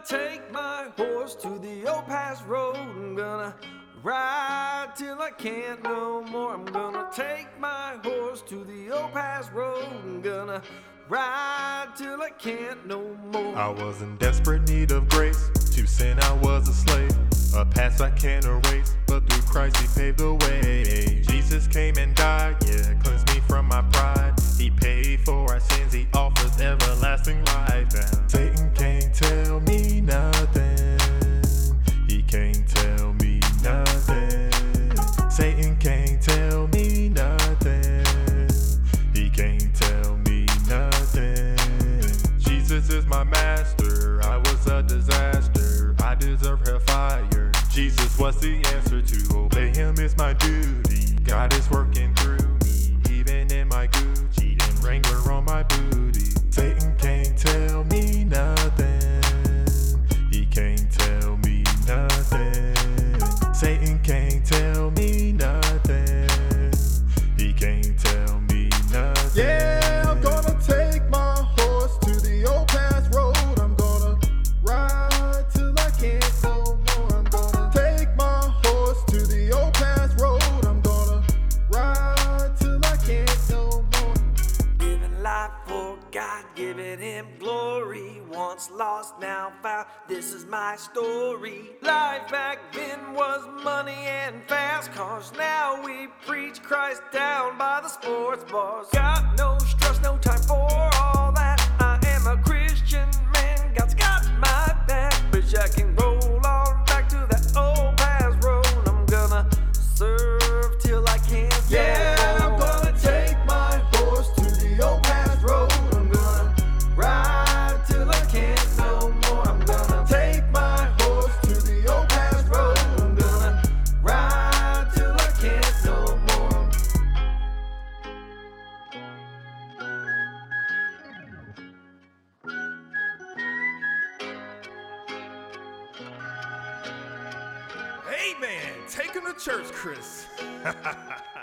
take my horse to the old past road. I'm gonna ride till I can't no more. I'm gonna take my horse to the old past road. I'm gonna ride till I can't no more. I was in desperate need of grace. To sin I was a slave, a past I can't erase, but through Christ he paved the way. Jesus came and died, yeah, cleansed me from my pride. He paid for our sins, he offers everlasting life. And Satan can't tell me nothing. He can't tell me nothing. Satan can't tell me nothing. He can't tell me nothing. Jesus is my master. I was a disaster. I deserve hellfire. Jesus was the answer. To obey him is my duty. God is working through me, even in my Gucci and Wrangler on my booty. Satan can't tell me nothing. He can't tell me nothing. Satan can't tell me nothing. He can't tell me nothing. Yeah, I'm gonna take my horse to the old past road. I'm gonna ride till I can't no more. I'm gonna take my horse to the old past road. I'm gonna ride till I can't no more. Living life for God, giving him glory. Once lost, now found, this is my story. Life back then was money and fast cars. Now we preach Christ down by the sports bars. Got no stress, no time for all that. I am a Christian man, God's got my back. Wish I can roll on back to that old past road. I'm gonna serve till I can't. Yeah, I'm gonna take my horse to the old past road. I'm gonna ride till I can't no more. I'm gonna take my horse to the old past road. I'm gonna ride till I can't no more. Amen. Take him to church, Chris.